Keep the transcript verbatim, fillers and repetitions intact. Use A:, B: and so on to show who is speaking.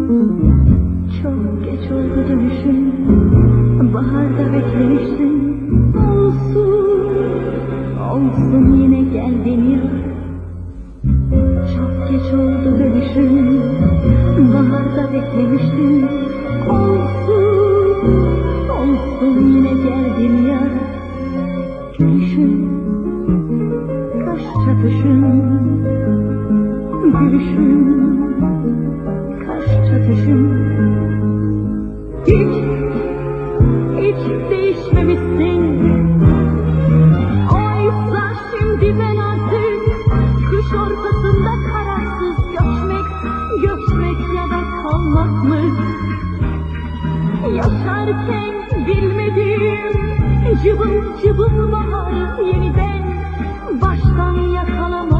A: Çok geç oldu dönüşün, baharda beklemişsin. Olsun, olsun yine geldin ya. Çok geç oldu dönüşün, baharda beklemiştin. Olsun, olsun yine geldin ya. Gülüşün, kaş çatışın, gülüşün, kaş çatışın. Hiç, hiç değişmemişsin. Oysa şimdi ben artık kış ortasında kararsız göçmek, göçmek ya da kalmak mı? Yaşarken bilmediğim cıvıl cıvıl baharı yeniden baştan yakalamak.